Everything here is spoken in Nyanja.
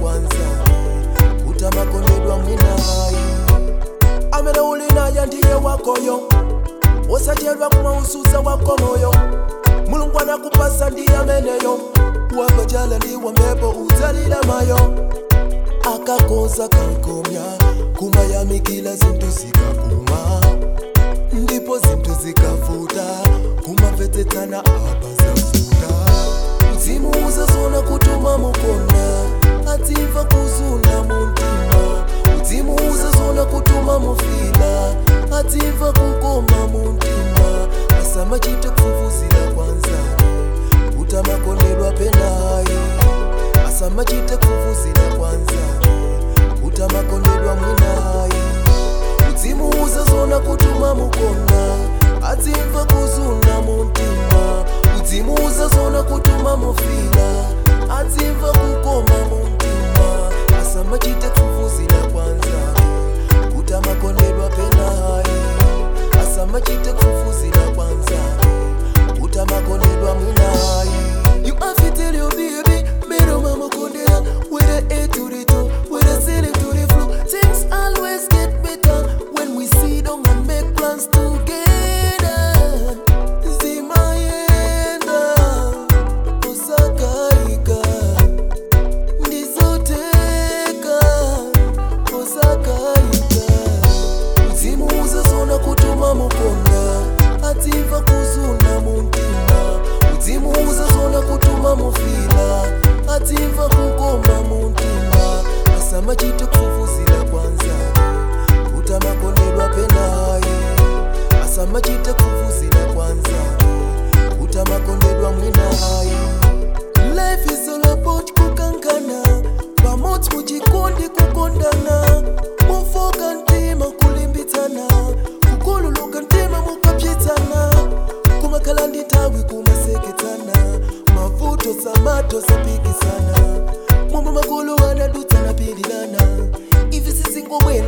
kwanza utamakondedwa mwinayi amene uli naye ndiye wakoyo osacherwa kumausuza wako moyo mulungu anakupasa ndiye ameneyo wakajala ndiwa mpepo utalila mayo akakoza kankomya kumayamikila zintu zikakuma ndipo zintu zikavuta kumamvetetana apa zavuta uzimu uzazona kutuma mukona atimva kuzuna muntima uzimu uzazona kutuma mufila atimva kukoma muntima asama chite kufufuzila kwanza utamakondedwa penayi asama chite kufufuzila kwanza utamakondedwa mwinayi uzimu uzazona kutuma mukona atimva kuzuna muntima uzimu uzazona kutuma mufila atimva kukoma muntima asama chite kufufuzila kwanza utamakondedwa penayi asama chite kufufuzila kwanza utamakondedwa mwinayi you have to tell your baby mero mama kondea with a A to the 2 with a C to the flow things always get better when we sit down and make plans together zimayenda osakaika ndizoteka osakaika uzimu uzazona kutuma mukona atimva kuzuna muntima uzimu uzazona kutuma mufila atimva kukoma muntima asama chite kufufuzila kwanza utamakondedwa penayi asama chite kufufuzila kwanza utamakondedwa mwinayi life is all about kukangana pamodzi muchikondi kukondana mufoka ntima kulimbitsana kukululuka ntima mukapyitsana kumakhala nditawi kumaseketsana mavuto samato sapikisana momwe makulu anadutsana pililana ivi sizingobwera